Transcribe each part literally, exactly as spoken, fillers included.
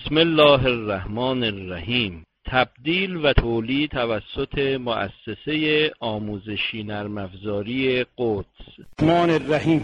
بسم الله الرحمن الرحیم. تبدیل و تولید توسط مؤسسه آموزشی نرم افزاری قدس. الرحمن الرحیم.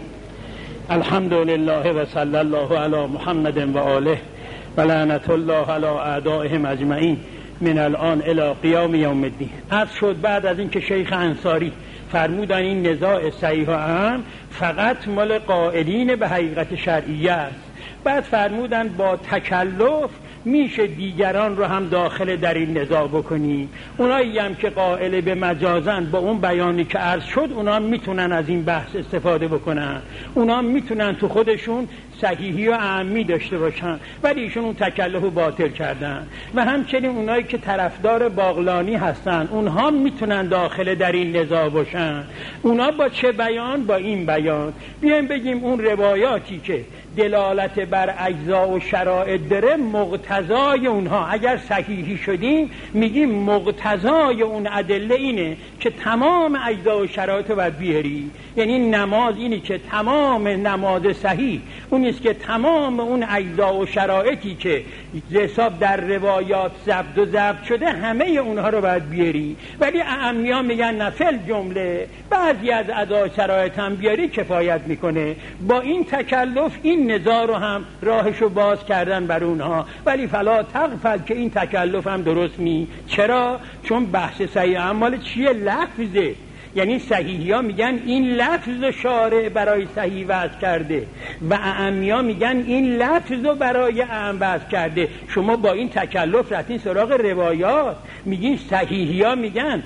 الحمد لله و صلی الله علی محمد و آله و لعنت الله علی اعدائهم اجمعین من الان الی قیام یوم الدین. عرض شد بعد از اینکه شیخ انصاری فرمودن این نزاع صحیح و اهم فقط مال قائلین به حقیقت شرعیه است، بعد فرمودن با تکلف میشه دیگران رو هم داخل در این نزاع بکنی. اونایی هم که قائل به مجازن با اون بیانی که عرض شد اونا میتونن از این بحث استفاده بکنن، اونا میتونن تو خودشون صحیحی و اهمی داشته باشن، ولی ایشون اون تکلف رو باطل کردن. و همچنین اونایی که طرفدار باقلانی هستن اونها میتونن داخل در این نزاع باشن. اونا با چه بیان؟ با این بیان. بیایم بگیم اون روایاتی که دلالت بر اجزا و شرایط داره مقتضای اونها اگر صحیحی شدیم میگیم مقتضای اون ادله اینه که تمام اجزا و شرایط رو باید بیاری. یعنی نماز اینی که تمام نماز صحیح اون است که تمام اون اجزا و شرایطی که حساب در روایات ضبط و ضبط شده همه اونها رو باید بیاری. ولی اعمیا میگن نفل جمله بعضی از اجزا و شرایط هم بیاری کفایت میکنه. با این تکلف این نزاع رو هم راهشو باز کردن بر اونها، ولی فلا تغفل که این تکلف هم درست نی. چرا؟ چون بحث صحیح اعمال چیه؟ لفظه. یعنی صحیحی ها میگن این لفظ شارع برای صحیح وضع کرده و اعمیا میگن این لفظ رو برای اعم وضع کرده. شما با این تکلف رفتین سراغ روایات، میگین صحیحی ها میگن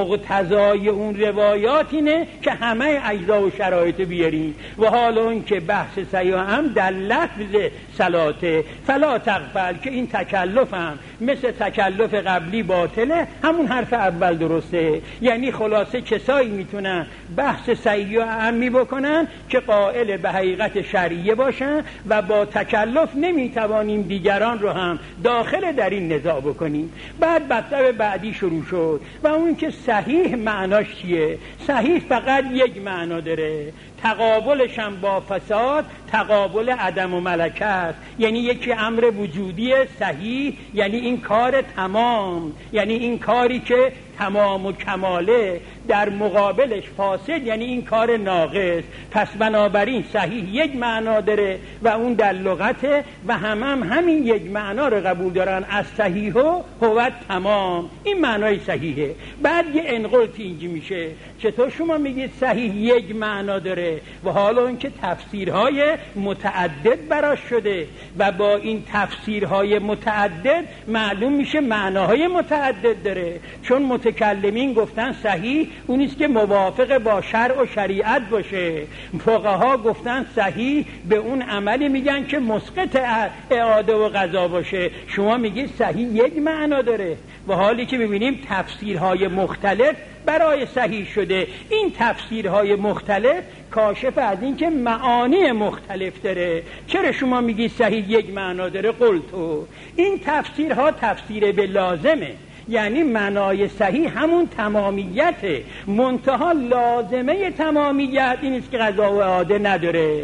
مقتضای اون روایات اینه که همه اجزا و شرایط بیارین، و حالا اون که بحث صحیح هم در لفظ صلاته. فلا تغفل که این تکلف هم مثل تکلف قبلی باطله، همون حرف اول درسته. یعنی خلاصه کسایی میتونن بحث صحیح و اهمی بکنن که قائل به حقیقت شرعیه باشن و با تکلف نمیتوانیم دیگران رو هم داخل در این نزاع بکنیم. بعد مطلب بعدی شروع شد و اون که صحیح معناش چیه؟ صحیح فقط یک معنا داره، تقابلش هم با فساد تقابل عدم و ملکه است. یعنی یکی امر وجودی صحیح یعنی این کار تمام، یعنی این کاری که تمام و کماله، در مقابلش فاسد یعنی این کار ناقص. پس بنابراین صحیح یک معنا داره و اون در لغته و هم هم همین یک معنا رو قبول دارن، از صحیح و هو تمام. این معنای صحیحه. بعد یه انقلتی اینجی میشه، چطور شما میگید صحیح یک معنا داره و حالا اون که تفسیرهای متعدد براش شده و با این تفسیرهای متعدد معلوم میشه معناهای متعدد داره. چون متکلمین گفتن صحیح اونیست که موافق با شرع و شریعت باشه، فقها گفتن صحیح به اون عملی میگن که مسقط اعاده و قضا باشه. شما میگید صحیح یک معنا داره و حالی که ببینیم تفسیرهای مختلف برای صحیح شده. این تفسیرهای مختلف کاشف از این که معانی مختلف داره. چرا شما میگید صحیح یک معنا داره؟ قلتو این تفسیرها تفسیر به لازمه، یعنی معنای صحیح همون تمامیته، منتها لازمه تمامیت این است که قضا و اعاده نداره.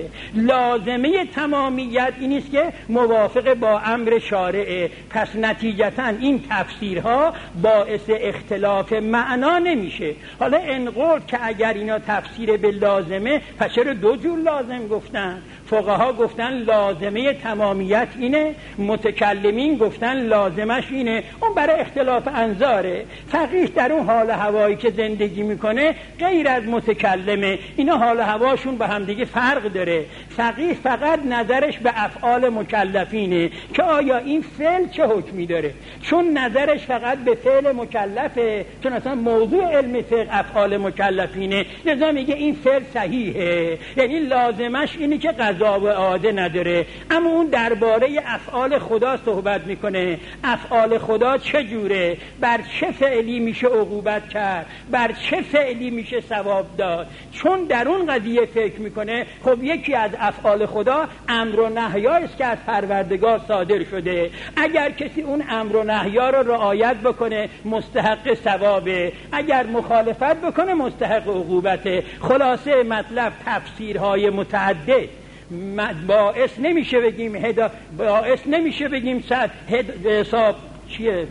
لازمه تمامیت این است که موافق با امر شارعه. پس نتیجتا این تفسیرها باعث اختلاف معنا نمیشه. حالا انقل که اگر اینا تفسیر به لازمه، پس چرا دو جور لازم گفتن؟ فقها گفتن لازمه تمامیت اینه، متکلمین گفتن لازمش اینه. اون برای اختلاف انظاره. فقیه در اون حال هوایی که زندگی میکنه غیر از متکلمه، اینا حال هواشون به هم دیگه فرق داره. فقیه فقط نظرش به افعال مکلفینه که آیا این فعل چه حکمی داره، چون نظرش فقط به فعل مکلفه، چون اصلا موضوع علم فقه افعال مکلفینه، لذا میگه این فعل صحیحه، یعنی لازمش اینه که قضا و اعاده نداره. اما اون درباره افعال خدا صحبت میکنه. افعال خدا چه جوره؟ بر چه فعلی میشه عقوبت کرد؟ بر چه فعلی میشه ثواب داد؟ چون در اون قضیه فکر میکنه خب یکی از افعال خدا امر و نهیا است که از پروردگار صادر شده. اگر کسی اون امر و نهیا رو رعایت بکنه مستحق ثوابه، اگر مخالفت بکنه مستحق عقوبته. خلاصه مطلب تفسیرهای متعدد باعث نمیشه بگیم هدا باعث نمیشه بگیم صد هد... حساب چیه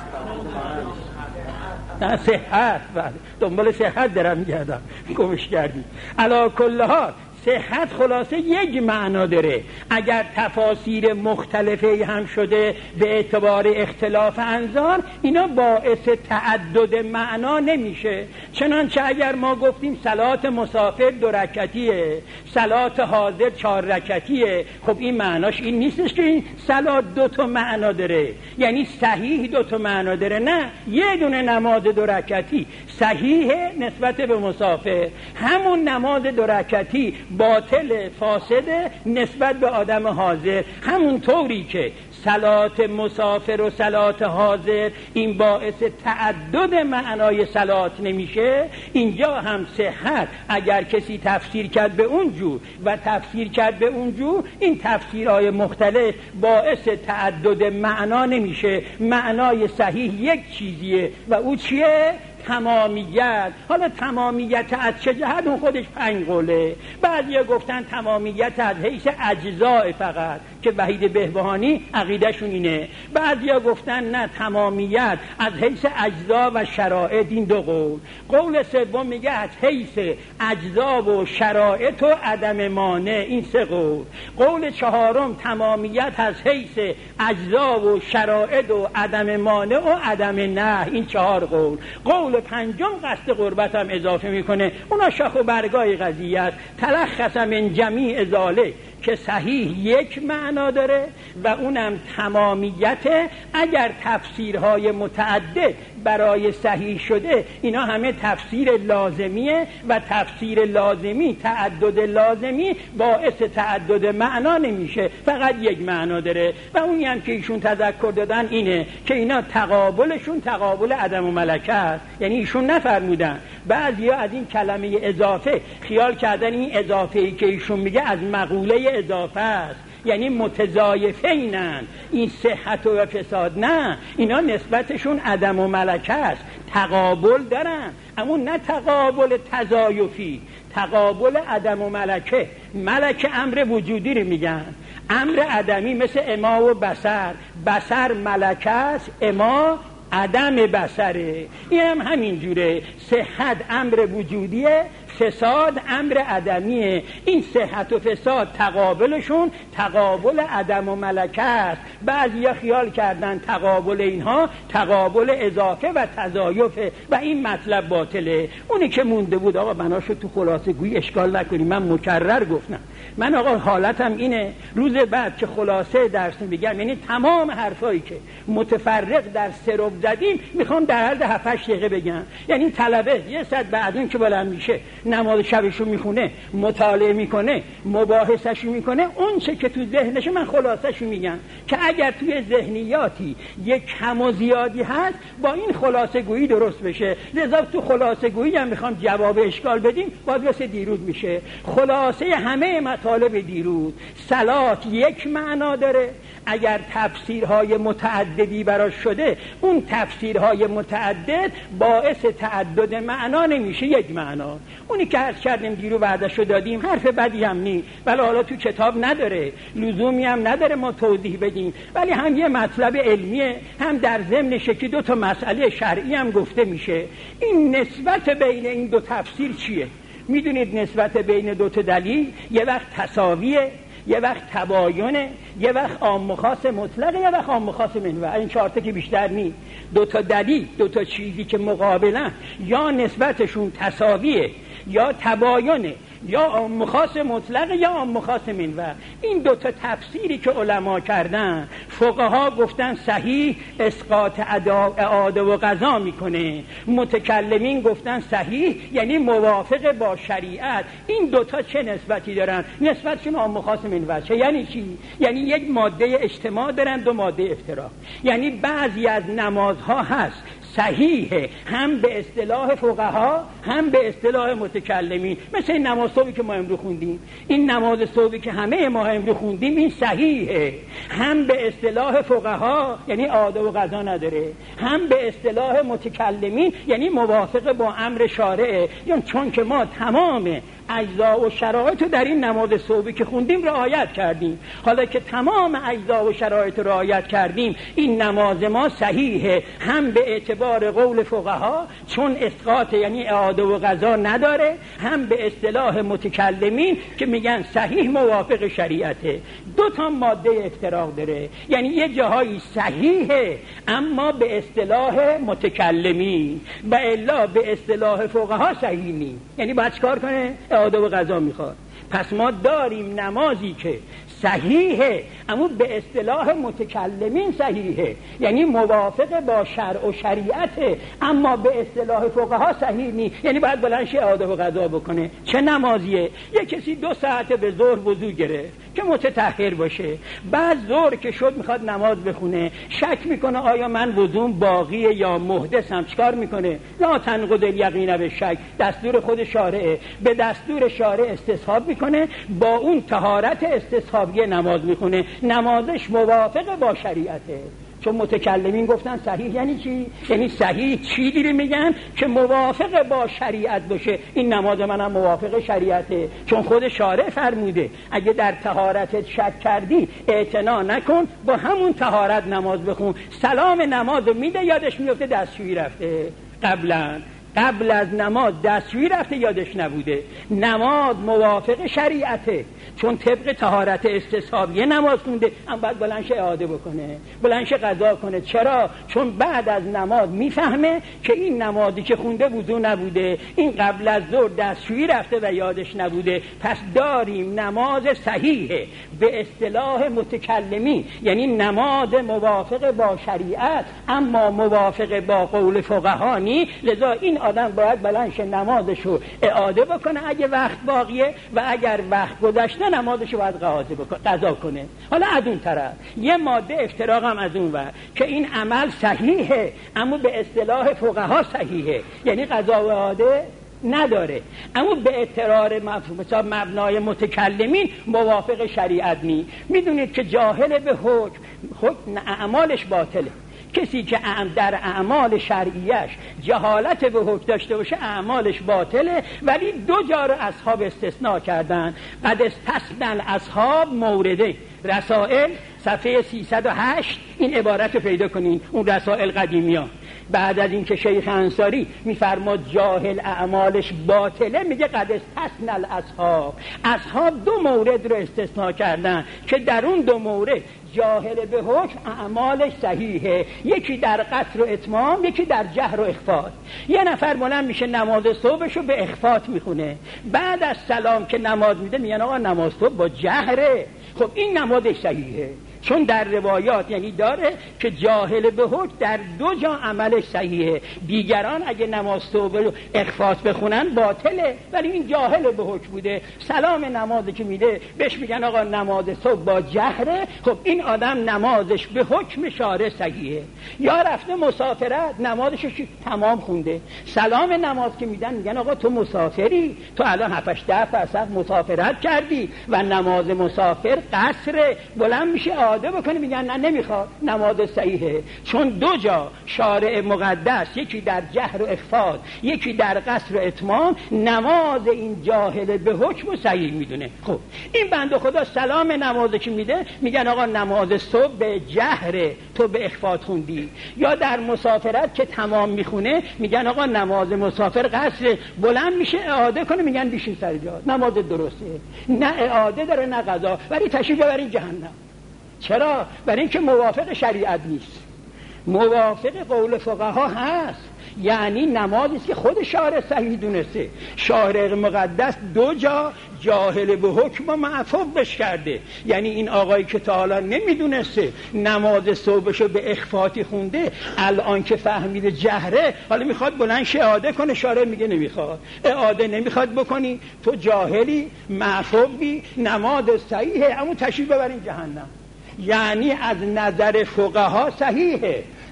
نه صحت دنبال صحت درم میگردم گمش کردی. علی کل حال صحت خلاصه یک معنا داره. اگر تفاسیر مختلفه هم شده به اعتبار اختلاف انظار، اینا باعث تعدد معنا نمیشه. چنانچه اگر ما گفتیم صلات مسافر دو رکعتیه، صلات حاضر چهار رکعتیه، خب این معناش این نیستش که این صلات دو تا معنا داره، یعنی صحیح دو تا معنا داره. نه، یه دونه نماز دو رکعتی صحیح نسبت به مسافر، همون نماز دو رکعتی باطل فاسد نسبت به آدم حاضر. همون طوری که صلات مسافر و صلات حاضر این باعث تعدد معنای صلات نمیشه، اینجا هم صحت اگر کسی تفسیر کرد به اونجور و تفسیر کرد به اونجور، این تفسیرهای مختلف باعث تعدد معنا نمیشه. معنای صحیح یک چیزیه و او چیه؟ تمامیت. حالا تمامیت از چه جهت؟ اون خودش پنج قوله. بعضیا گفتن تمامیت از حیث اجزاء فقط که وحید بهبهانی عقیدهشون اینه. بعضیا گفتن نه، تمامیت از حیث اجزا و شرایط. این دو قول. قول سوم میگه از حیث اجزا و شرایط و عدم مانع. این سه قول. قول چهارم تمامیت از حیث اجزا و شرایط و عدم مانع و عدم نه. این چهار قول. قول پنجم قصد قربت هم اضافه میکنه. اونا شاخ و برگای قضیه است. تلخص من جمیع ذالک که صحیح یک معنا داره و اونم تمامیت. اگر تفسیرهای متعدد برای صحیح شده، اینا همه تفسیر لازمیه و تفسیر لازمی، تعدد لازمی باعث تعدد معنا نمیشه، فقط یک معنا داره. و اونی هم که ایشون تذکر دادن اینه که اینا تقابلشون تقابل عدم و ملکه است. یعنی ایشون نفرمودن، بعضیا از این کلمه اضافه خیال کردن این اضافه‌ای که ایشون میگه از مقوله اضافه است، یعنی متضایفینن، این صحت و فساد. نه، اینا نسبتشون عدم و ملکه است، تقابل دارن، اما نه تقابل تضایفی، تقابل عدم و ملکه. ملکه امر وجودی رو میگن، امر عدمی مثل اما و بصر. بصر ملکه است، اما عدم بصره. این هم همین جوره. صحت امر وجودیه، فساد امر عدمیه. این صحت و فساد تقابلشون تقابل عدم و ملکه است. بعضیا خیال کردن تقابل اینها تقابل اضافه و تضایفه و این مطلب باطله. اونی که مونده بود آقا بناشو تو خلاصه گویی اشکال نکنی، من مکرر گفتم. من آقا حالتم اینه، روز بعد که خلاصه درس میگم، یعنی تمام حرفایی که متفرق در سرب زدیم میخوام در عرض هفت هشت دقیقه بگم. یعنی طلبه یه ساعت بعد اون که بلند میشه نماز شبشو میخونه، مطالعه میکنه، مباحثشو میکنه، اون چه که تو ذهنشه من خلاصهشو میگم که اگر توی ذهنیاتی یک کم و زیادی هست با این خلاصه گویی درست بشه. لذا تو خلاصه گویی هم میخوام جواب اشکال بدیم، باز واسه دیروز میشه. خلاصه همه مطالب دیروز، صلات یک معنا داره. اگر تفسیرهای متعددی براش شده، اون تفسیرهای متعدد باعث تعدد معنا نمیشه، یک معنا. اونی که عرض کردیم دیرو وعده‌شو دادیم، حرف بدی هم نی، ولی حالا تو کتاب نداره، لزومی هم نداره ما توضیح بدیم، ولی هم یه مطلب علمیه، هم در ضمن شکی دو تا مسئله شرعی هم گفته میشه. این نسبت بین این دو تفسیر چیه؟ میدونید نسبت بین دو تا دلیل یه وقت تساویه، یه وقت تباینه، یه وقت عام و خاص مطلقه، یه وقت عام و خاص منوع. این چهار تا که بیشتر نی. دو تا دلیل، دو تا چیزی که مقابلن، یا نسبتشون تساویه، یا تباینه، یا عام خاص مطلقه، یا عام خاص منوع. این دو تا تفسیری که علما کردن، فقها گفتن صحیح اسقاط اعاده و قضا میکنه، متکلمین گفتن صحیح یعنی موافق با شریعت. این دو تا چه نسبتی دارن؟ نسبتشون عام خاص منوع. چه یعنی چی؟ یعنی یک ماده اجتماع دارن، دو ماده افتراق. یعنی بعضی از نمازها هست صحیحه، هم به اصطلاح فقها هم به اصطلاح متکلمین. مثل این نماز صبحی که ما امروز خوندیم، این نماز صبحی که همه ما امروز خوندیم این صحیحه، هم به اصطلاح فقها یعنی عاده و قضا نداره، هم به اصطلاح متکلمین یعنی موافق با امر شارعه. یعنی چون که ما تمام اجزا و شرایط رو در این نماز صبحی که خوندیم رعایت کردیم، حالا که تمام اجزا و شرایط رو رعایت کردیم این نماز ما صحیحه، هم به اعتبار قول فقها چون اسقاط یعنی اعاده و قضا نداره، هم به اصطلاح متکلمین که میگن صحیح موافق شریعته. دو تا ماده افتراق داره، یعنی یه جاهایی صحیحه اما به اصطلاح متکلمین و الا به اصطلاح فقها صحیح نیست. یعنی باید چیکار کنه؟ اعاده و قضا میخواد. پس ما داریم نمازی که صحیحه اما به اصطلاح متکلمین صحیحه، یعنی موافق با شرع و شریعته، اما به اصطلاح فقها صحیح نیست، یعنی باید بلند شه اعاده و قضا بکنه. چه نمازیه؟ یک کسی دو ساعت به ظهر وضو گرفت که متطهر باشه، بعد ظهر که شد میخواد نماز بخونه، شک میکنه آیا من وضوم باقیه یا محدثم، چیکار میکنه؟ لا تنقض الیقین بالشک، دستور خود شارعه، به دستور شارع استصحاب میکنه، با اون طهارت استصحابیه نماز میخونه، نمازش موافق با شریعته. چون متکلمین گفتن صحیح یعنی چی؟ یعنی صحیح چی دیری میگن؟ که موافق با شریعت باشه. این نماز منم موافق شریعته، چون خود شارع فرموده اگه در طهارتت شک کردی اعتنا نکن، با همون طهارت نماز بخون. سلام نماز میده یادش میفته دستشویی رفته، قبلا قبل از نماز دستشویی رفته یادش نبوده. نماز موافق شریعته، چون طبق طهارت استصحابیه نماز خونده، اما بعد بلند شه اعاده بکنه، بلند شه قضا کنه. چرا؟ چون بعد از نماز میفهمه که این نمازی که خونده وضو نبوده، این قبل از ظهر دستشویی رفته و یادش نبوده. پس داریم نماز صحیحه به اصطلاح متکلمین، یعنی نماز موافق با شریعت اما موافق با قول فقها نی. لذا این آدم باید بلند شه نمازشو اعاده بکنه اگه وقت باقیه، و اگر وقت گذشته نمازشو باید قضا کنه. حالا از اون طرف یه ماده افتراق هم از اون ور که این عمل صحیحه اما به اصطلاح فقها صحیحه، یعنی قضا و اعاده نداره، اما به اعتبار مبنای متکلمین موافق شریعت نی. میدونید که جاهل به حکم حکم اعمالش باطله. کسی که در اعمال شرعیش جهالت به حکم داشته باشه اعمالش باطله، ولی دو جا رو اصحاب استثناء کردن. قد استثنى الاصحاب مورده، رسائل صفحه سیصد و هشت این عبارت رو پیدا کنین، اون رسائل قدیمیان. بعد از این که شیخ انصاری میفرماد جاهل اعمالش باطله، میگه قد استثنى الاصحاب، اصحاب دو مورد رو استثناء کردن که در اون دو مورد جاهل به حکم اعمالش صحیحه، یکی در قصر و اتمام، یکی در جهر و اخفات. یه نفر بلند میشه نماز صبحشو به اخفات میخونه، بعد از سلام که نماز میده میگن آقا نماز صبح با جهره. خب این نمازش صحیحه، چون در روایات یعنی داره که جاهل به حکم در دو جا عملش صحیحه. دیگران اگه نماز صبح رو اخفات بخونن باطله، ولی این جاهل به حکم بوده، سلام نمازی که میده بهش میگن آقا نماز صبح با جهره. خب این آدم نمازش به حکم شارع صحیحه. یا رفته مسافرت، نمازش تمام خونده، سلام نماز که میدن میگن آقا تو مسافری، تو الان هفت ده فرسخ مسافرت کردی و نماز مسافر قصر، بلند میشه اعاده بکنه، میگن نه نمیخواد، نماز صحیحه. چون دو جا شارع مقدس، یکی در جهر و اخفات، یکی در قصر و اتمام، نماز این جاهل به حکم صحیح میدونه. خب این بنده خدا سلام نمازی که میده میگن آقا نماز صبح به جهر، تو به اخفات خوندی. یا در مسافرت که تمام میخونه میگن آقا نماز مسافر قصر، بلند میشه اعاده کنه، میگن بیشین سر جا، نماز درسته، نه اعاده داره نه قضا، ولی تشریف ببرین جهنم. چرا؟ برای اینکه موافق شریعت نیست، موافق قول فقها هست. یعنی نمازی که خود شارع صحیح دونسته، شارع مقدس دو جا جاهل به حکم و معفوف بش کرده. یعنی این آقایی که تا حالا نمیدونسته نماز صبحشو به اخفاتی خونده، الان که فهمیده جهره، حالا میخواد بلند شه اعاده کنه، شارع میگه نمیخواد، اعاده نمیخواد بکنی، تو جاهلی، معفوفی، نماز صحیحه اما تشریف ببرین جهنم. یعنی از نظر فقها صحیحه،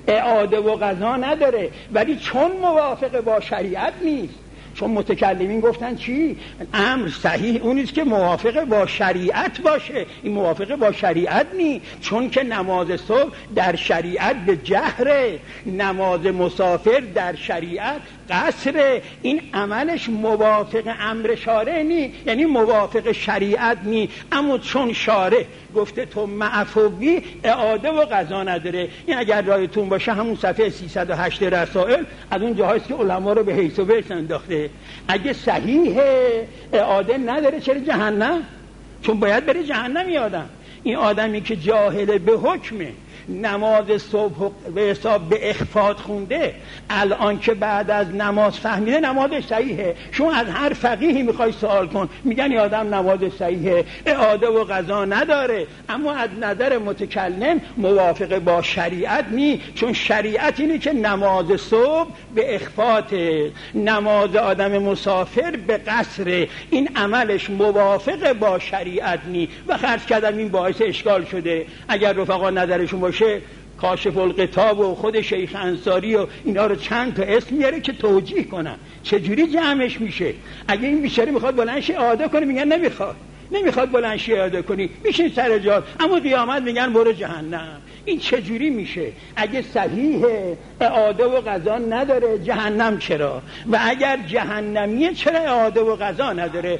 اعاده و قضا نداره، ولی چون موافق با شریعت نیست، چون متکلمین گفتن چی؟ امر صحیح اونیست که موافق با شریعت باشه، این موافق با شریعت نی، چون که نماز صبح در شریعت به جهره، نماز مسافر در شریعت قصره، این عملش موافق امر شارع نی، یعنی موافق شریعت نی، اما چون شارع گفته تو معفوی اعاده و قضا نداره. این اگر رایتون باشه همون صفحه سیصد و هشت رسائل از اون جاهایست که علما رو به حیث و بحث انداخته. اگه صحیحه اعاده نداره، چرا جهنم؟ چون باید بره جهنم. یادم این آدمی که جاهل به حکمه نماز صبح به حساب به اخفاء خونده، الان که بعد از نماز فهمیده نمازش صحیحه، شما از هر فقیهی میخوای سوال کن میگن این آدم نمازش صحیحه، اعاده و قضا نداره، اما از نظر متکلم موافق با شریعت نی، چون شریعت اینه که نماز صبح به اخفاء، نماز آدم مسافر به قصر، این عملش موافق با شریعت نی و خرج کردم این باعث اشکال شده. اگر رفقا نظرشون باشه کاشف القطاب و خود شیخ انصاری و اینا رو چند تا اسم میاره که توجیه کنن چجوری جمعش میشه. اگه این بیچاره میخواد بلندش اعاده کنه میگن نمیخواد، نمیخواد بلندش اعاده کنی بشین سر جات، اما قیامت میگن برو جهنم. این چجوری میشه؟ اگه صحیحه اعاده و قضا نداره، جهنم چرا؟ و اگر جهنمیه چرا اعاده و قضا نداره؟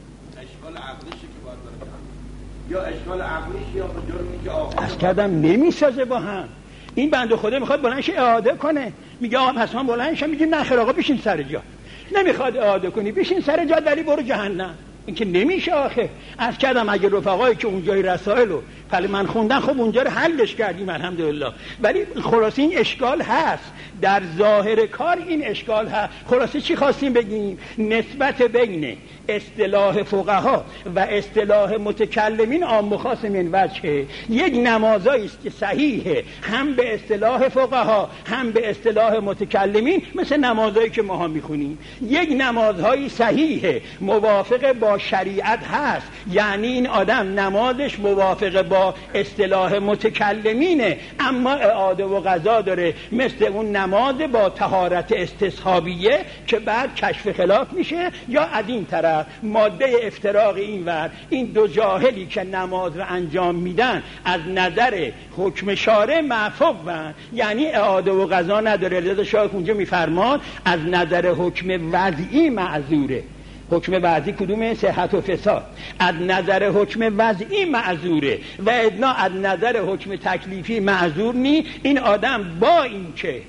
یا اشکال عقلیش یا جرمی که آخر از کردم نمیسازه با هم. این بنده خدا میخواد بلندش اعاده کنه، میگه آقا پس من بلندشم، میگه نه خیر آقا بشین سر جا. نمیخواد اعاده کنی بشین سر جا ولی برو جهنم. این که نمیشه آخه. از کردم اگه رفقایی که اونجای رسائلو پلی من خوندن خب اونجا رو حلش کردیم الحمدلله، ولی خلاصه این اشکال هست در ظاهر کار، این اشکال هست. خلاصه چی خواستیم بگیم؟ نسبت بین اصطلاح فقها و اصطلاح متکلمین عام و خاص من وجهه. یک نمازایی است که صحیحه هم به اصطلاح فقها هم به اصطلاح متکلمین، مثل نمازایی که ما ها میخونیم. یک نمازهایی صحیحه موافق با شریعت هست، یعنی این آدم نمازش موافق با اصطلاح متکلمینه، اما اعاده و قضا داره، مثل اون نماز با طهارت استصحابیه که بعد کشف خلاف میشه، یا از این طرف ماده افتراق این ور، این دو جاهلی که نماز رو انجام میدن از نظر حکم شارع معفو بن، یعنی اعاده و قضا نداره. رضا شاه اونجا میفرمان از نظر حکم وضعی معذوره. حکم وضعی کدومه؟ صحت و فساد. از نظر حکم وضعی معذوره و ادنا از نظر حکم تکلیفی معذور نی. این آدم با این که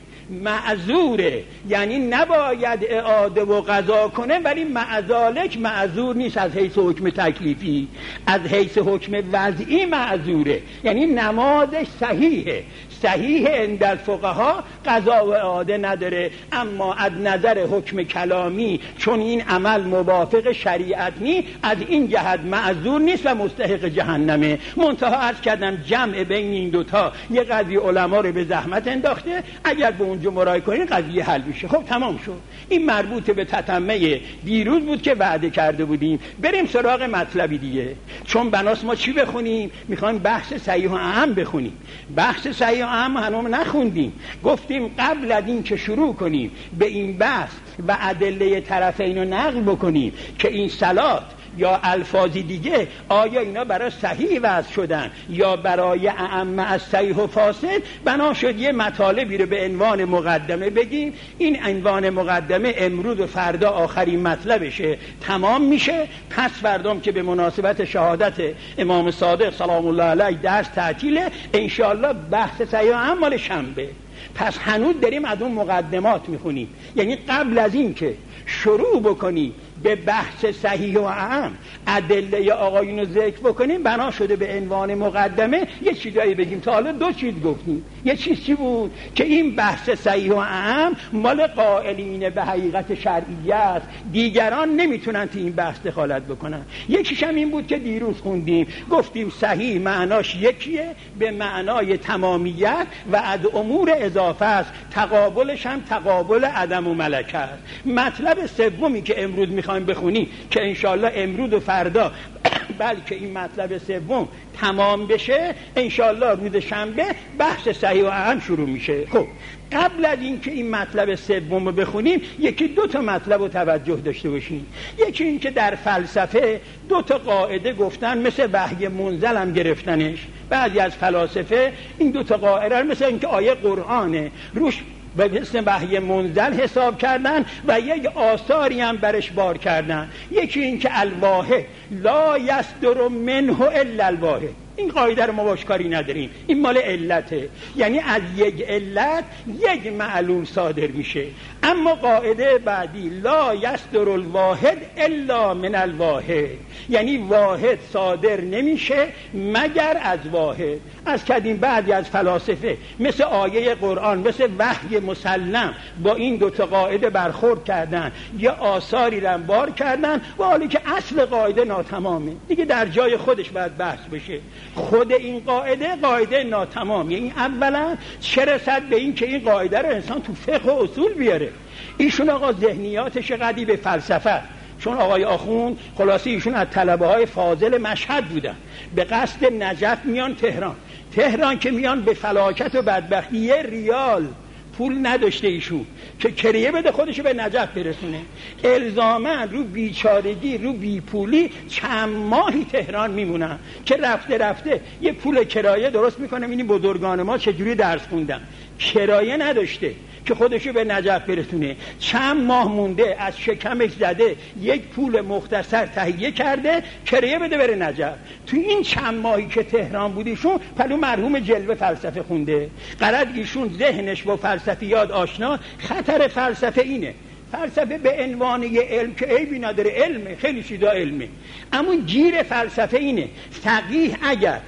معذوره، یعنی نباید اعاده و قضا کنه، ولی معذالک معذور نیست از حیث حکم تکلیفی، از حیث حکم وضعی معذوره، یعنی نمازش صحیحه. صحیح عند الفقها قضا و اعاده نداره، اما از نظر حکم کلامی چون این عمل موافق شریعت نی، از این جهت معذور نیست و مستحق جهنمه. منتها عرض کردم جمع بین این دوتا یه قضیه علما رو به زحمت انداخته، اگر به اونجا مراجعه کنین قضیه حل میشه. خب تمام شد. این مربوط به تتمه دیروز بود که وعده کرده بودیم. بریم سراغ مطلبی دیگه، چون بناس ما چی بخونیم؟ میخوایم بحث صحیح و اهم بخونیم. بحث صحیح و اهم هنوز نخوندیم. گفتیم قبل از این که شروع کنیم به این بحث و ادله طرفین رو نقل بکنیم که این صلات یا الفاظی دیگه آیا اینا برای صحیح وضع شدن یا برای اعم از صحیح و فاسد، بنا شد یه مطالبی رو به عنوان مقدمه بگیم. این عنوان مقدمه امروز و فردا آخرین مطلبشه، تمام میشه. پس فردام که به مناسبت شهادت امام صادق سلام الله علیه درس تعطیله، انشاءالله بحث صحیح هم مال شنبه. پس هنوز داریم از اون مقدمات میخونیم، یعنی قبل از این که شروع بکنی به بحث صحیح و اهم ادله آقایون رو ذکر بکنیم، بنا شده به عنوان مقدمه یه چیزایی بگیم. تا حالا دو چیز گفتیم. یه چیز چی بود؟ که این بحث صحیح و اهم مال قائلین به حقیقت شرعیه است، دیگران نمیتونن تو این بحث دخالت بکنن. یکیش هم این بود که دیروز خوندیم، گفتیم صحیح معناش یکیه به معنای تمامیت و از امور اضافه است، تقابلش هم تقابل عدم و ملکه است. مطلب سومی که امروز میخوایم بخونیم که انشاءالله امروز و فردا بلکه این مطلب سوم تمام بشه انشاءالله روز شنبه بحث صحیح و اهم شروع میشه. خب قبل از اینکه این مطلب سوم رو بخونیم یکی دو تا مطلب رو توجه داشته باشیم. یکی این که در فلسفه دو تا قاعده گفتن، مثل وحی منزل هم گرفتنش. بعضی از فلاسفه این دو تا قاعده مثل اینکه آیه قرآنه روش به اسم وحی منزل حساب کردن و یک آثاری هم برش بار کردن. یکی این که الواحد لا یصدر منه الا الواحد، این قاعده رو ما باش کاری نداریم، این مال علته، یعنی از یک علت یک معلول صادر میشه. اما قاعده بعدی لا یصدر الواحد الا من الواحد، یعنی واحد صادر نمیشه مگر از واحد. از کدیم بعضی از فلاسفه مثل آیه قرآن، مثل وحی مسلم با این دوتا قاعده برخورد کردن، یه آثاری رو بار کردن و حالی که اصل قاعده ناتمامه، دیگه در جای خودش باید بحث بشه. خود این قاعده قاعده ناتمام، یعنی اولا چه رسد به این که این قاعده رو انسان تو فقه و اصول بیاره. ایشون آقا ذهنیاتش قدی به فلسفه، چون آقای آخوند خلاصی ایشون از طلبه های فاضل مشهد بودن، به قصد نجف میان تهران. تهران که میان به فلاکت و بدبختی، یه ریال پول نداشته ایشون که کریه بده خودشو به نجف برسونه، الزاما رو بیچارگی رو بیپولی چند ماهی تهران میمونن که رفته رفته یه پول کرایه درست میکنه. این بزرگان ما چجوری درس خوندن، کرایه نداشته که خودشو به نجف برسونه، چند ماه مونده از شکمش زده یک پول مختصر تهیه کرده کرایه بده بره نجف. تو این چند ماهی که تهران بودیشون پلو مرحوم جلوه فلسفه خونده. قرد ایشون ذهنش با فلسفیات آشنا. خطر فلسفه اینه، فلسفه به عنوان یه علم که عیبی نداره، علمه، خیلی چیزا علمه، اما گیر فلسفه اینه فقیه اگر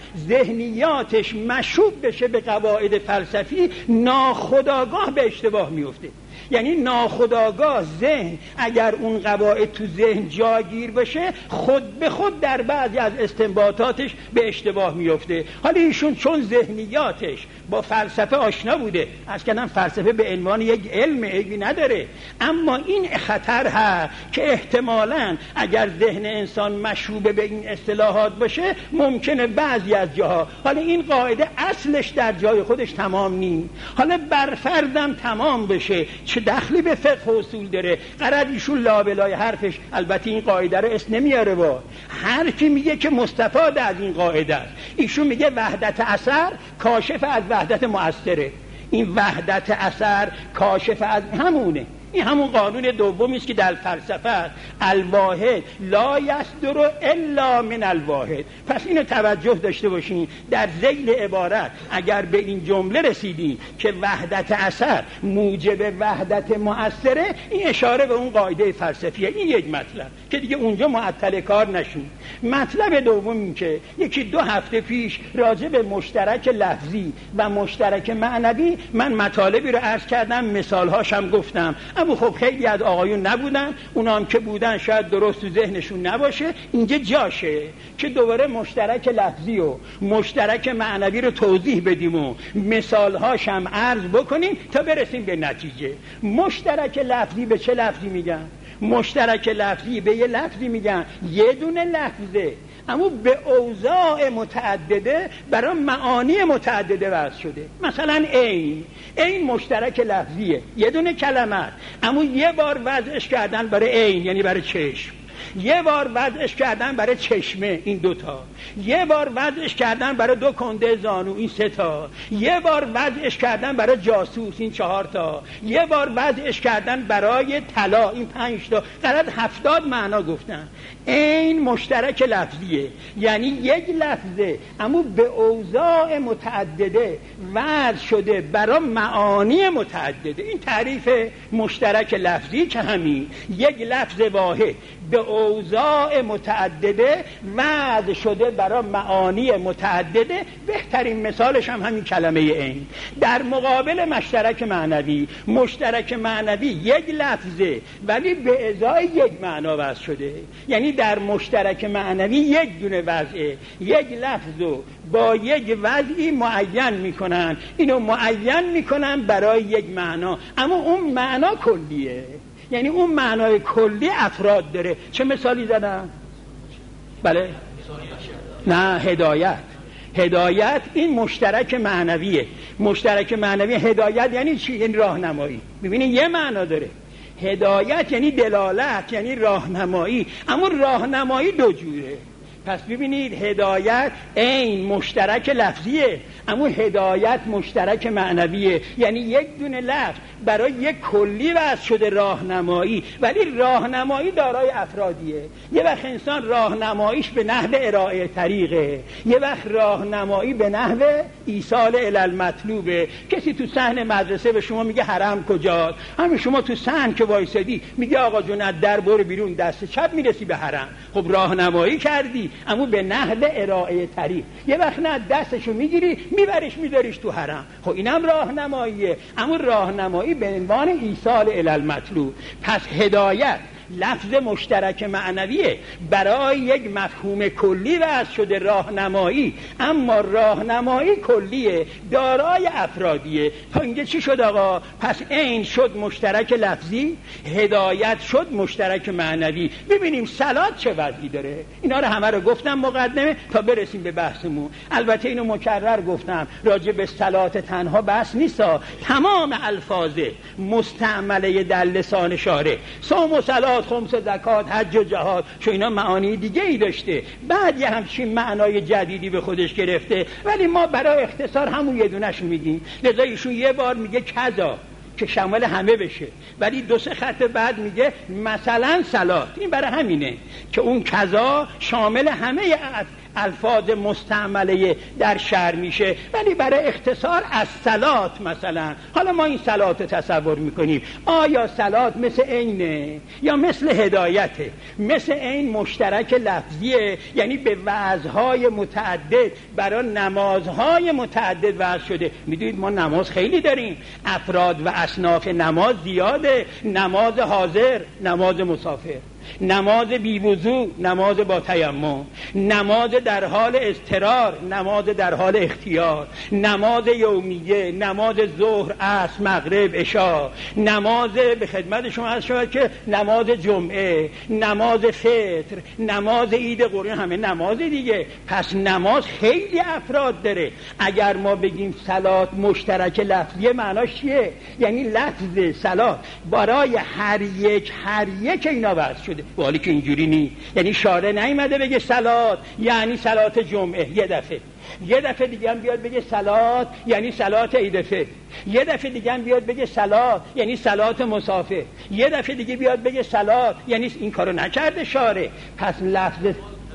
ذهنیاتش مشوب بشه به قواعد فلسفی ناخودآگاه به اشتباه میفته. یعنی ناخودآگاه ذهن اگر اون قواعد تو ذهن جاگیر بشه خود به خود در بعضی از استنباطاتش به اشتباه میفته. حالا ایشون چون ذهنیاتش با فلسفه آشنا بوده، از کنم فلسفه به عنوان یک علم عیبی نداره، اما این خطر هست که احتمالاً اگر ذهن انسان مشوب به این اصطلاحات باشه ممکنه بعضی از جاها، حالا این قاعده اصلش در جای خودش تمام نیست، حالا بر فردم تمام بشه، چه دخلی به فقه و اصول داره؟ قرار ایشون لابلای حرفش البته این قاعده رو اسم نمیاره، با هر کی میگه که مستفاد از این قاعده است. ایشون میگه وحدت اثر کاشف از وحدت مؤثره. این وحدت اثر کاشف از همونه، این همون قانون دومی است که در فلسفه است، الواحد لا یصدر الا من الواحد. پس اینو توجه داشته باشین در ذیل عبارت اگر به این جمله رسیدین که وحدت اثر موجب وحدت مؤثره، این اشاره به اون قاعده فلسفیه. این یک مطلب که دیگه اونجا معطل کار نشون. مطلب دوم این که یکی دو هفته پیش راجع به مشترک لفظی و مشترک معنوی من مطالبی رو عرض کردم، مثالهاش هم گفتم، اما خب خیلی از آقایون نبودن، اونا هم که بودن شاید درست تو ذهنشون نباشه. اینجا جاشه که دوباره مشترک لفظی و مشترک معنوی رو توضیح بدیم و مثالهاش هم عرض بکنیم تا برسیم به نتیجه. مشترک لفظی به چه لفظی میگن؟ مشترک لفظی به یه لفظی میگن یه دونه لفظه اما به اوضاع متعدده برای معانی متعدده وضع شده. مثلا عین، عین مشترک لفظیه، یه دونه کلمه اما یه بار وضعش کردن برای عین، یعنی برای چشم، یه بار وضعش کردن برای چشمه، این دوتا، یه بار وضعش کردن برای دو کنده زانو، این سه تا، یه بار وضعش کردن برای جاسوس، این چهار تا، یه بار وضعش کردن برای طلا، این پنج تا، قرار هفتاد معنا گفتن. این مشترک لفظیه، یعنی یک لفظه اما به اوضاع متعدده وضع شده برای معانی متعدده. این تعریف مشترک لفظی که همین یک لفظ واحد به اوضاع متعدده وضع شده برای معانی متعدده. بهترین مثالش هم همین کلمه عین. در مقابل مشترک معنوی، مشترک معنوی یک لفظه ولی به ازای یک معنا وضع شده، یعنی در مشترک معنوی یک دونه وضعه، یک لفظو با یک وضعی معین میکنن، اینو معین میکنن برای یک معنا، اما اون معنا کلیه، یعنی اون معنای کلی افراد داره. چه مثالی زدم؟ بله نه، هدایت. هدایت این مشترک معنویه. مشترک معنوی هدایت یعنی چی؟ یعنی راهنمایی. ببینید یه معنا داره. هدایت یعنی دلالت، یعنی راهنمایی. اما راهنمایی دو جوره. پس ببینید هدایت این مشترک لفظیه، اما هدایت مشترک معنویه. یعنی یک دونه لفظ برای یک کلی وضع شده راهنمایی، ولی راهنمایی دارای افرادیه. یه وقت انسان راهنماییش به نحو ارائه طریقه، یه وقت راهنمایی به نحو ایصال الی المطلوبه. کسی تو صحن مدرسه به شما میگه حرم کجاست، همین شما تو صحن که وایسادی میگه آقا جون از در برو بیرون دست چپ میرسی به حرم. خب راهنمایی کردی اما به نحو ارائه طریق. یه وقت نه دستشو میگیری میبریش میذاریش تو حرم. خب اینم راهنماییه، اما راهنمایی به عنوان ایصال الی المطلوب. پس هدایت لفظ مشترک معنویه، برای یک مفهوم کلی وضع شده راهنمایی، اما راهنمایی کلیه، دارای افرادیه. تا اینجا چی شد آقا؟ پس این شد مشترک لفظی، هدایت شد مشترک معنوی. ببینیم صلات چه وضعی داره. اینا رو همه رو گفتم مقدمه تا برسیم به بحثمون. البته اینو مکرر گفتم، راجع به صلات تنها بحث نیستا، تمام الفاظ مستعمله در لسان شارع، صوم و صلات، خمس زکات، حج و جهاد، چون اینا معانی دیگه ای داشته، بعد یه همچین معنای جدیدی به خودش گرفته، ولی ما برای اختصار همون یه دونش میگیم. لذا ایشون یه بار میگه کذا که شامل همه بشه، ولی دو سه خط بعد میگه مثلا صلات. این برای همینه که اون کذا شامل همه الفاظ مستعمله در شرع میشه، ولی برای اختصار از صلات مثلا. حالا ما این صلات رو تصور میکنیم، آیا صلات مثل اینه یا مثل هدایته؟ مثل این مشترک لفظیه، یعنی به وضعهای متعدد برای نمازهای متعدد وضع شده. میدونید ما نماز خیلی داریم، افراد و اصناف نماز زیاده. نماز حاضر، نماز مسافر، نماز بی وضو، نماز با تیمم، نماز در حال اضطرار، نماز در حال اختیار، نماز یومیه، نماز ظهر، عصر، مغرب، عشاء، نماز به خدمت شما عرض شود که نماز جمعه، نماز فطر، نماز عید قربان، همه نماز دیگه. پس نماز خیلی افراد داره. اگر ما بگیم صلات مشترک لفظی معناش چیه؟ یعنی لفظ صلات برای هر یک هر یک اینا وضع شده، ولی که اینجوری نی. یعنی شارع نیامده بگه صلات یعنی صلات جمعه یه دفعه، یه دفعه دیگه هم بیاد بگه صلات یعنی صلات عید فطر، یه دفعه دیگه هم بیاد بگه صلات یعنی صلات مسافر، یه دفعه دیگه بیاد بگه صلات یعنی این کارو نکرده شارع. پس لفظ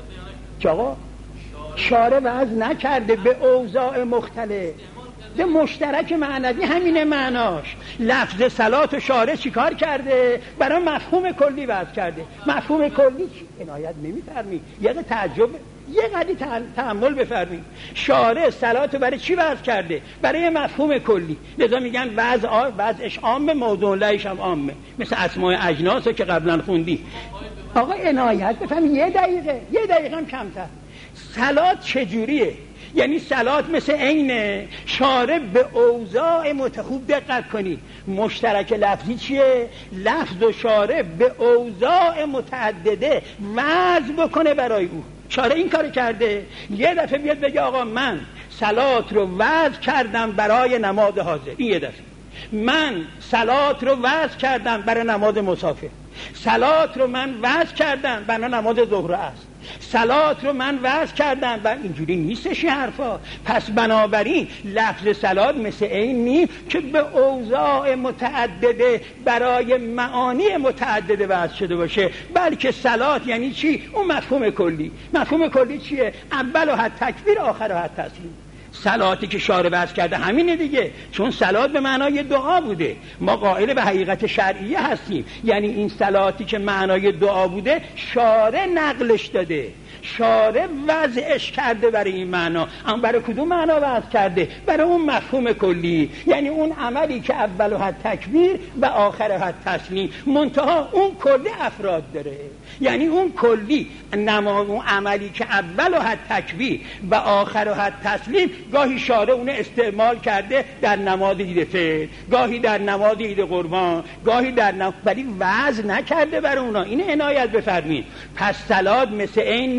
چاقا شارع وضع نکرده به اوضاع مختلف، به مشترک معنوی همینه معناش. لفظ صلات و شارع چیکار کرده؟ برای مفهوم کلی وضع کرده. مفهوم کلی چی؟ عنایت نمی‌فرمی. یه تعجب، یه قدری تأمل بفرمایید. شارع صلات برای چی وضع کرده؟ برای مفهوم کلی. لذا میگن وضع وضعش عامه، موضوع لهش هم عامه، مثل اسماء اجناس که قبلا خوندی. آقا عنایت بفرمایید، یه دقیقه یه دقیقه هم کمتر. صلات چجوریه؟ یعنی صلات مثل اینه، شارع به اوضاع متخوب دقت کنی. مشترک لفظی چیه؟ لفظ و شارع به اوضاع متعدده وضع بکنه برای او. شارع این کار کرده. یه دفعه بیاد بگه آقا من صلات رو وضع کردم برای نماز حاضر، این یه دفعه. من صلات رو وضع کردم برای نماز مسافر، صلات رو من وضع کردم برای نماز ظهر و عصر، صلات رو من وضع کردم و اینجوری نیستش این حرفا. پس بنابراین لفظ صلات مثل این نیست که به اوضاع متعدده برای معانی متعدده وضع شده باشه، بلکه صلات یعنی چی؟ اون مفهوم کلی. مفهوم کلی چیه؟ اول و حد تکبیر، آخر و حد تسلیم. صلاتی که شارع وضع کرده همینه دیگه، چون صلات به معنای دعا بوده. ما قائل به حقیقت شرعیه هستیم، یعنی این صلاتی که معنای دعا بوده شارع نقلش داده، شارع وضعش کرده برای این معنا. اما برای کدوم معنا وضع کرده؟ برای اون مفهوم کلی، یعنی اون عملی که اول و حد تکبیر و آخر حد تسلیم، منتها اون کلی افراد داره. یعنی اون کلی نماز، اون عملی که اول و حد تکبیر و آخر و حد تسلیم، گاهی شارع اون استعمال کرده در نماز عید فطر، گاهی در نماز عید قربان، گاهی در نماز، ولی وضع نکرده برای اونا. این عنایت بفرمایید. پس صلات مثل این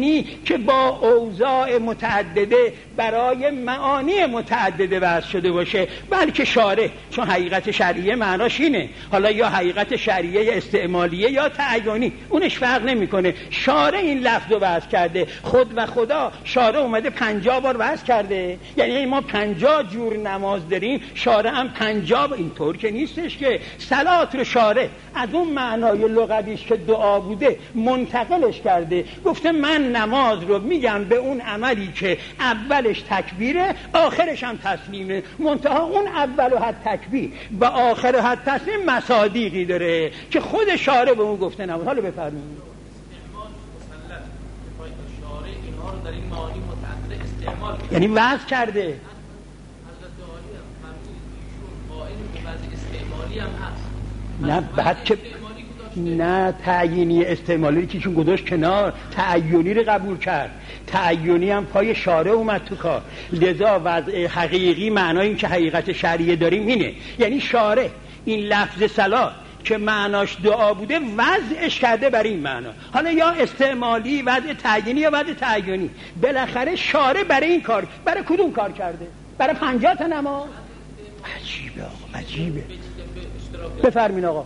تعیینی که با اوضاع متعدده برای معانی متعدده وضع شده باشه، بلکه شارع، چون حقیقت شرعیه معناش اینه، حالا یا حقیقت شرعیه استعمالیه یا تعیینی، اونش فرق نمیکنه. شارع این لفظ رو وضع کرده. خود و خدا شارع اومده پنجاه بار وضع کرده، یعنی ما پنجاه جور نماز داریم، شارع هم پنجاه. اینطور که نیستش که صلات رو شارع از اون معنای لغویش که دعا بوده منتقلش کرده، گفته من نماز رو میگم به اون عملی که اولش تکبیره آخرش هم تسلیمه، منتها اون اول و حد تکبیر و آخر و حد تسلیم مصادیقی داره که خود شارع به اون گفته نماز. حالا بفرمایید. شارع اینها رو در این معانی متعدد استعمال یعنی وضع کرده. نه بعد که نه تعیینی استعمالی که چون گذاشت کنار، تعیینی رو قبول کرد، تعیینی هم پای شارع اومد تو کار. لذا وضع حقیقی معنای این که حقیقت شرعیه داریم اینه، یعنی شارع این لفظ صلات که معناش دعا بوده وضعش کرده بر این معنا، حالا یا استعمالی، وضع تعیینی یا وضع تعیینی، بالاخره شارع برای این کار، برای کدوم کار کرده؟ برای پنجاه تا نماز. عجیبه آقا، عجیبه. بفرمین آقا.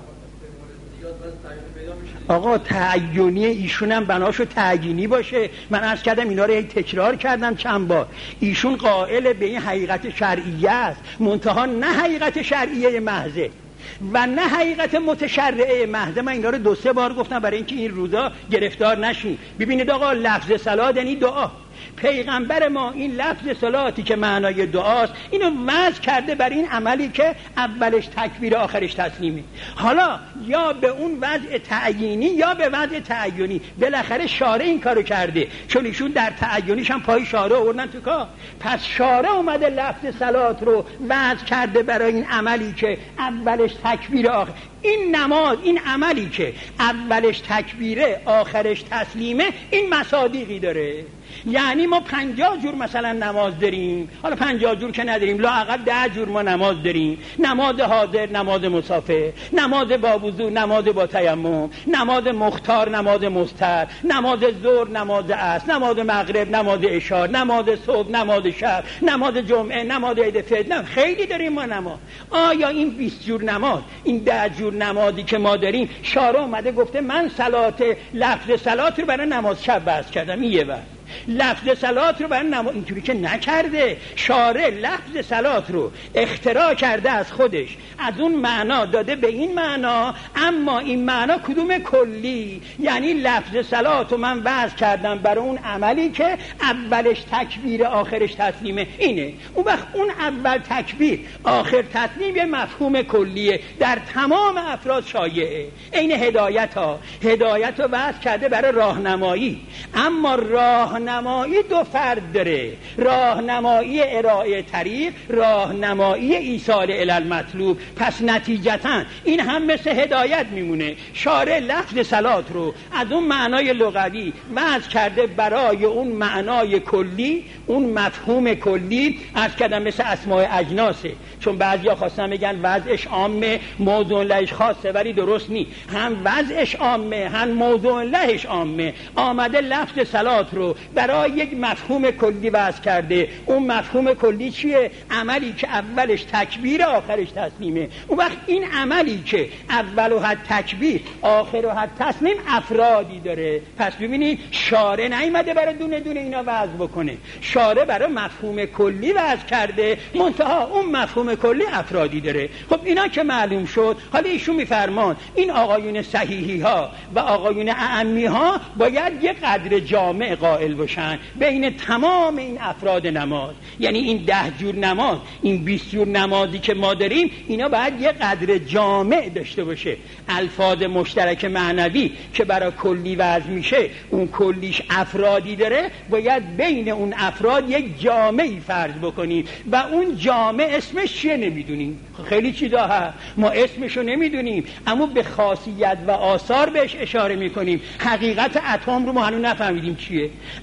آقا تعیینی ایشون هم بناشو تعیینی باشه. من عرض کردم اینا رو تکرار کردم چند بار. ایشون قائل به این حقیقت شرعیه است، منتها نه حقیقت شرعیه محضه و نه حقیقت متشرعه محضه. من اینا رو دو سه بار گفتم برای اینکه این روزا گرفتار نشین. ببینید آقا، لفظ صلات یعنی دعا. پیغمبر ما این لفظ صلاتی که معنای دعاست اینو وضع کرده بر این عملی که اولش تکبیر آخرش تسلیمه. حالا یا به اون وضع تعیینی یا به وضع تعیینی، بالاخره شارع این کارو کرده، چون ایشون در تعیینیش هم پای شارع آوردن تو کار. پس شارع اومده لفظ صلات رو وضع کرده برای این عملی که اولش تکبیر آخر. این نماز، این عملی که اولش تکبیره آخرش تسلیمه، این مصادیقی داره. یعنی ما پنجاه جور مثلا نماز داریم، حالا پنجاه جور که نداریم، لااقل ده جور ما نماز داریم. نماز حاضر، نماز مسافر، نماز با وضو، نماز با تیمم، نماز مختار، نماز مستر، نماز ظهر، نماز عصر، نماز مغرب، نماز عشا، نماز صبح، نماز شب، نماز جمعه، نماز عید فطر. خیلی داریم ما نماز. آیا این بیست جور نماز، این ده جور نمازی که ما داریم، شارع اومده گفته من صلات، لفظ صلات رو برای نماز شب بحث کردم، این یه وقت لفظ صلات رو برای نماز، اینطوری که نکرده. شارع لفظ صلات رو اختراع کرده از خودش، از اون معنا داده به این معنا، اما این معنا کدوم کلی، یعنی لفظ صلات رو من وضع کردم برای اون عملی که اولش تکبیر آخرش تسلیمه. اینه اون وقت اون اول تکبیر آخر تسلیم یه مفهوم کلیه، در تمام افراد شایعه. این هدایت ها، هدایت رو وضع کرده برای راهنمایی، اما راه راهنمایی دو فرد داره، راهنمایی ارائه طریق، راهنمایی ایصال الی المطلوب. پس نتیجتا این هم مثل هدایت میمونه. شارع لفظ صلات رو از اون معنای لغوی وضع کرده برای اون معنای کلی، اون مفهوم کلی. عرض کردم مثل اسماء اجناسه، چون بعضیا خواستن بگن وضعش عامه موضوع لهش خاصه، ولی درست نی. هم وضعش عامه هم موضوع لهش عامه. آمده لفظ صلات رو برای یک مفهوم کلی وضع کرده. اون مفهوم کلی چیه؟ عملی که اولش تکبیر آخرش تسلیمه. اون وقت این عملی که اول و حد تکبیر آخر و حد تسلیم افرادی داره. پس ببینید شارع نیامده برای دونه دونه اینا وضع بکنه، شارع برای مفهوم کلی وضع کرده، منتها اون مفهوم کلی افرادی داره. خب اینا که معلوم شد، حالا ایشون میفرمان این آقایون صحیحی ها و آقایون اعمی ها باید یک قدر جامع قائل باشن بین تمام این افراد نماز. یعنی این ده جور نماز، این بیست جور نمازی که ما داریم، اینا باید یک قدر جامع داشته باشه. الفاظ مشترک معنوی که برای کلی وضع میشه، اون کلیش افرادی داره، باید بین اون افراد یک جامعی فرض بکنیم و اون جامع اسمش چیه نمیدونیم. خیلی چیزا هست ما اسمشو نمیدونیم، اما به خاصیت و آثار بهش اشاره میکنیم. حقیقت اتم رو ما هنوز نفهمیدیم چیه.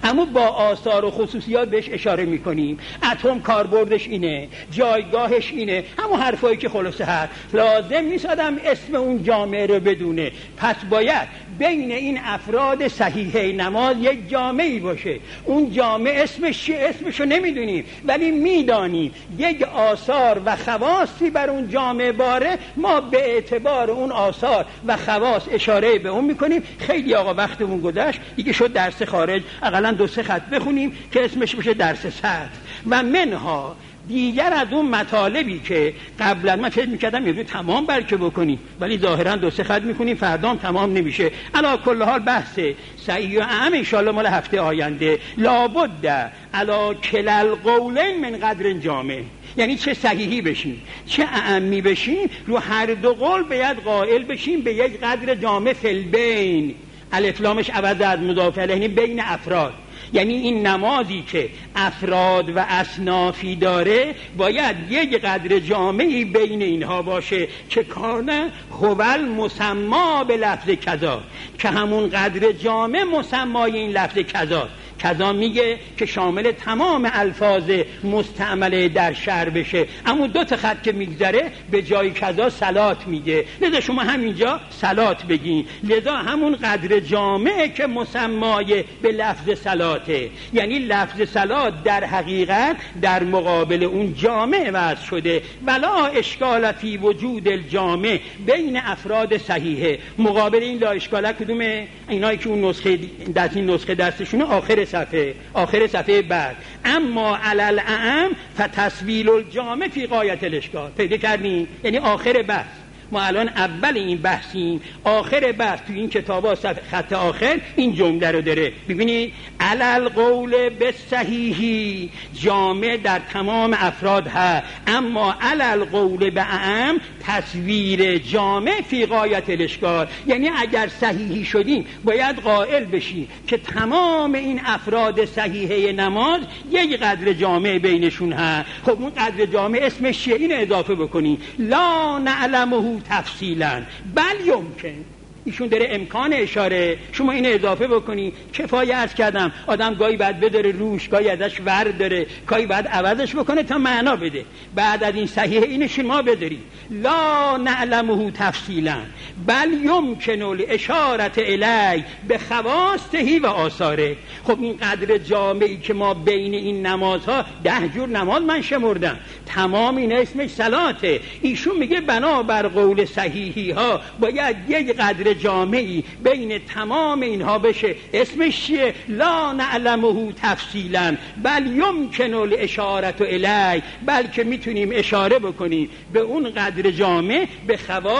اما با آثار و خصوصیات بهش اشاره میکنیم. اتم کاربردش اینه، جایگاهش اینه، همون حرفایی که خلاصه هست. لازم نیست آدم اسم اون جامعه رو بدونه. پس باید بین این افراد صحیحه نماز یک جامعی باشه. اون جامعه اسمش چیه؟ اسمشو نمیدونیم ولی میدانیم یک آثار و خواصی بر اون جامعه باره، ما به اعتبار اون آثار و خواص اشاره به اون میکنیم. خیلی آقا وقتمون گذشت دیگه، شد درس خارج اقلا دو سه خط بخونیم که اسمش بشه درس سطح. و منها دیگر از اون مطالبی که قبلا من فکر میکردم یه روز تمام برکه بکنیم ولی ظاهرا دو سه خط میکنیم، فردا هم تمام نمیشه. علا کل حال بحث صحیح و اهم انشالله مال هفته آینده. لابد علا کلل قولین من قدر جامع، یعنی چه صحیحی بشیم چه اعمی بشیم، رو هر دو قول باید قائل بشیم به یک قدر جامع فلبین. الف لامش عوض از مضاف الیه، بین افراد. یعنی این نمازی که افراد و اصنافی داره باید یک قدر جامعی بین اینها باشه که کانه هول مسما به لفظ کذا، که همون قدر جامع مسمای این لفظ کذا. کذا میگه که شامل تمام الفاظ مستعمله در شعر بشه، اما دو تا خط که میگذره به جای کذا صلات میگه، لذا شما همینجا صلات بگین. لذا همون قدر جامعه که مسمای به لفظ صلاته، یعنی لفظ صلات در حقیقت در مقابل اون جامعه وضع شده. ولا اشکال فی وجود الجامع بین افراد صحیحه. مقابل این لا اشکال کدومه؟ اینایی که اون نسخه در این نسخه دستشونه آخر صفحه، آخر صفحه بعد. اما علل اعم فتصویل الجامع فی غایت الاشکال. پیدا کردین؟ یعنی آخر بحث. ما الان اول این بحثیم، آخر بحث تو این کتابا خط آخر این جمله رو داره. ببینید علل قول به صحیحی جامع در تمام افراد ها، اما علل قول به اعم تصویر جامع فی غایت الاشکال. یعنی اگر صحیحی شدیم باید قائل بشیم که تمام این افراد صحیحه نماز یک قدر جامع بینشون ها. خب اون قدر جامع اسمش چیه؟ این اضافه بکنیم. لا نعلمه تفصیلا بل یمکن. ایشون داره امکان اشاره، شما این اضافه بکنی. کفایه عرض کردم آدم گاهی بعد بداره روش، گاهی ازش ورد داره، گاهی بعد عوضش بکنه تا معنا بده. بعد از این صحیح اینش ما بداریم. لا نعلمه تفصیلا بل یمکن الاشارت الی به خواصه و آثاره. خب این قدر جامعی که ما بین این نمازها ده جور نماز من شمردم، تمام این اسمش صلاته. ایشون میگه بنابر قول صحیحی ها باید یک قدر جامعی بین تمام اینها بشه. اسمش چیه؟ لا نعلمه تفصیلا بل یمکن الاشارت الی، بلکه میتونیم اشاره بکنیم به اون قدر جامع به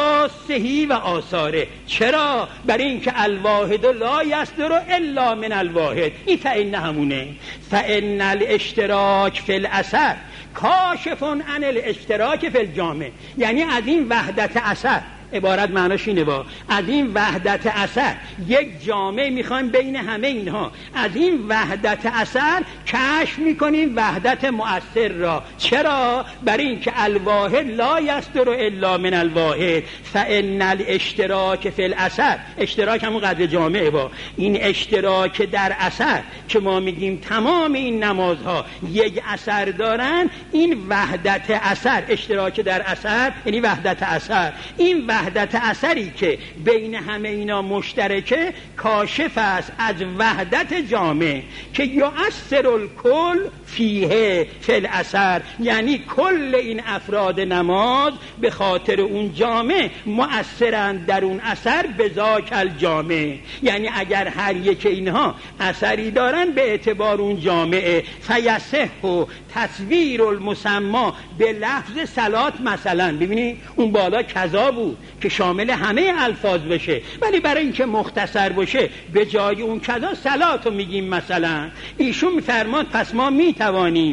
خواصه و آثاره. چرا؟ برای اینکه الواحد لا یصدر الا من الواحد. این فإن همونه فإن الاشتراک فی الاثر کاشف عن الاشتراک فی الجامع. یعنی از این وحدت اثر، عبارت معناش اینه با از این وحدت اثر یک جامعه میخوایم بین همه اینها. از این وحدت اثر کشف میکنیم وحدت مؤثر را. چرا؟ برای اینکه الواحد لا یصدر الا من الواحد فإن الاشتراک فی الاثر. اشتراک همون قدر جامعه با این اشتراک در اثر که ما میگیم تمام این نمازها یک اثر دارن. این وحدت اثر، اشتراک در اثر یعنی وحدت اثر. این وحدت اثری که بین همه اینا مشترکه کاشف است از وحدت جامع که یؤثر الکل فیه فی الاثر. یعنی کل این افراد نماز به خاطر اون جامع مؤثرند در اون اثر به ذاک الجامع. یعنی اگر هر یک اینها اثری دارن به اعتبار اون جامعه فیصح و تصویر المسما به لفظ صلات. مثلا ببینید اون بالا کذا بود که شامل همه الفاظ بشه، ولی برای اینکه مختصر باشه به جای اون کذا صلات رو میگیم. مثلا ایشون میفرماد پس ما میتوانیم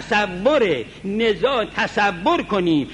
تصور نزاع تصور کنیم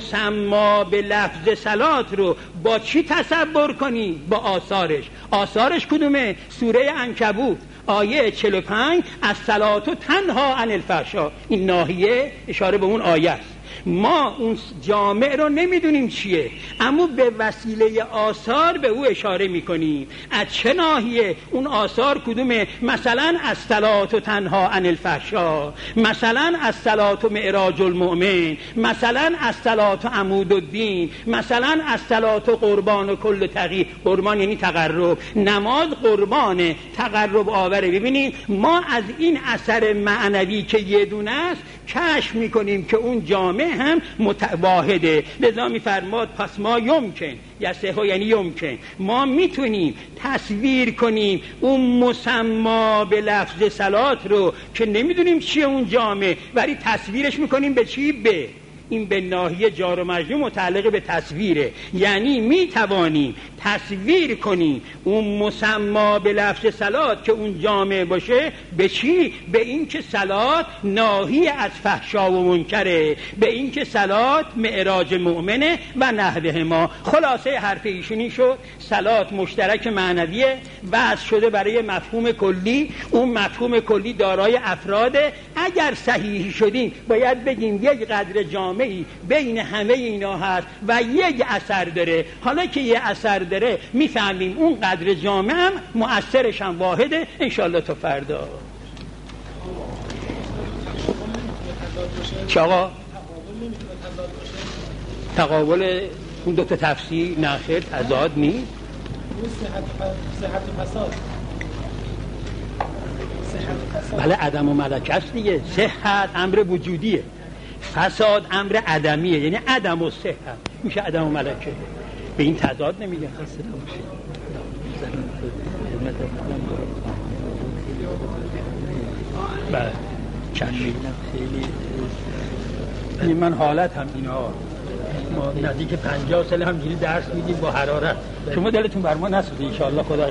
مسما به لفظ صلات رو با چی تصور کنیم؟ با آثارش. آثارش کدومه؟ سوره عنکبوت آیه چهل و پنج از صلات و تنها عن الفحشاء. این ناحیه اشاره به اون آیه است. ما اون جامع رو نمیدونیم چیه، اما به وسیله آثار به او اشاره میکنیم. از چه ناحیه؟ اون آثار کدومه؟ مثلا الصلاة تنها عن الفحشاء، مثلا الصلاة معراج المؤمن، مثلا الصلاة عمود الدین، مثلا الصلاة قربان کل تقی. قربان یعنی تقرب، نماز قربانه، تقرب آوره. ببینید ما از این اثر معنوی که یه دونه است کشف میکنیم که اون جامع هم متواحده. لذا میفرماد پس ما یمکن یسهو یعنی یمکن، ما میتونیم تصویر کنیم اون مسما به لفظ صلات رو که نمیدونیم چیه اون جامع، ولی تصویرش میکنیم به چی؟ به این به ناحیه جار و مجرور متعلق به تصویره، یعنی می توانیم تصویر کنیم اون مسما به لفظ صلات که اون جامع باشه به چی؟ به این که صلات ناهی از فحشا و منکره، به این که صلات معراج مؤمنه و نحوه ما. خلاصه حرف ایشونی شد صلات مشترک معنویه، وضع شده برای مفهوم کلی، اون مفهوم کلی دارای افراده. اگر صحیح شدیم باید بگیم یک قدر جامع بین همه اینا هست و یک اثر داره. حالا که یک اثر داره میفهمیم اون قدر جامع هم مؤثرش هم واحده. انشالله تا فردا. چه آقا؟ تقابل اون دو تا تفسیر نه خیر تضاد نیست. بله عدم و ملکه است دیگه. صحت امر وجودیه، فساد امر عدمیه، یعنی عدم و صحت میشه عدم و ملکه. به این تضاد نمیگن. بله چشم من حالت هم اینا ما نزدیک پنجاه سال همجوری درس میدیم با حرارت. شما دلتون بر ما نسوزه ان شاء الله. خدای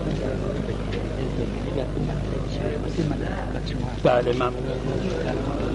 بله ممنون.